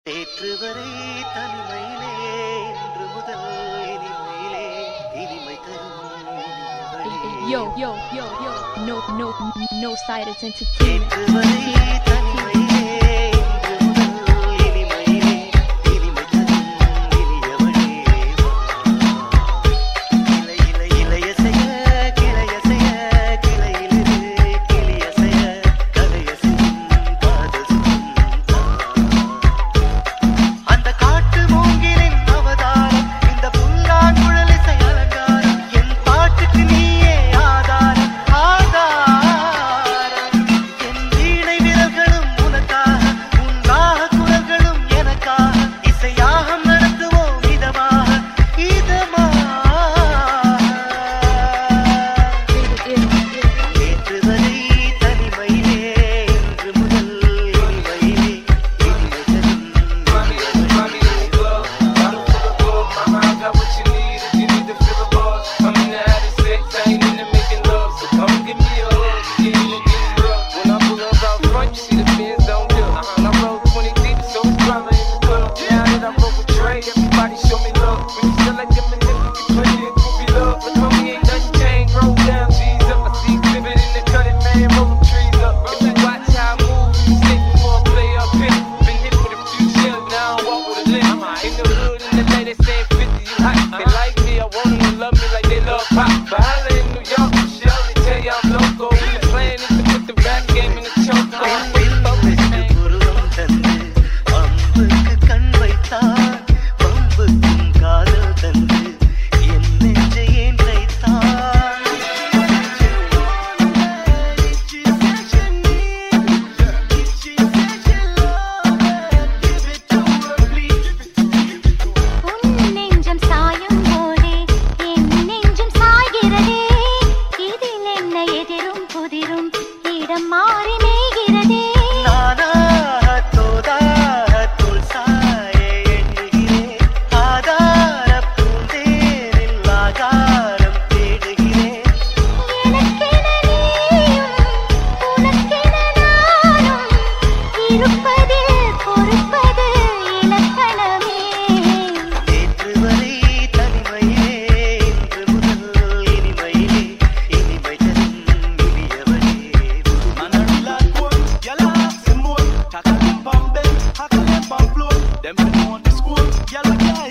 நேற்று வரை தனிமையிலே இன்று முதல் இனிமையிலே இனிமை தரும் Yo, yo, yo, yo, no silence entertainment. நேற்று வரை தனிமையிலே இன்று முதல் இனிமையிலே இனிமை தரும் இனியவளே இளையசைய கிளையசைய கிளையிலிரு கிளியசைய கலையசையும் காதல் அந்த காட்டு மூங்கிலின் அவதாரம் இந்த புல்லாங்குழலிசை அலங்காரம் என் பாட்டுக்கு நீயே ஆதாரம் ஆதாரம் என் வீணை விரல்களும் உனக்காக உன் ராக குரல்களும் எனக்காக இசையாகம் நடத்துவோம் இதமாக நேற்று வரை தனிமையிலே இன்று முதல் இனிமையிலே இனிமை தரும் Mama, I got what you need if you need to feel the buzz. I'm in the having sex, I ain't into making love. So come give me a hug, get in and get rough. When I pull up out front, you see the Benz don't do. And I roll 20 deep, so it's drama in the club. Now that I roll with Dre, everybody show me love. When you still like them and them, you can play it, groovy love. But homie ain't nothing changed, roll down, G's up. I see exhibit in the cutting, man, roll them trees up. If you watch how I move, you stick before I play up here. Been hit with a few shells, now I walk with a limp. In the hood, in the day, they saying 50, you hot. They like me, I want them to love me like they love pop. But holla in New York, Michelle, they tell you I'm loco. And the plan is to put the rap game in the choke. புருவம் தந்து அம்புக்கு கண் வைத்தான் பம்புக்கும் காதல் தந்து என் நெஞ்சை ஏன் தைத்தான் உன் நெஞ்சம் சாயும் போதே என் நெஞ்சம் சாய்கிறதே இதில் என்ன எதிரும் புதிரும் இடம் மாறி மேய்கிறதே நானாக தோதாக தோல் சாய எண்ணுகிறேன் ஆதார பூந்தேரில் ஆகாரம் தேடுகிறேன் எனக்கென நீயும் உனக்கென நானும் இருப்பதில் பொறுப்பது இலக்கணமே நேற்று வரை தனிமையிலே இன்று முதல் இனிமையிலே இனிமை தரும் இனியவளே Man a real hard one, y'all a ask him more. Tackle him pam bench, tackle him pam floor. Them fi know the score, y'all a can't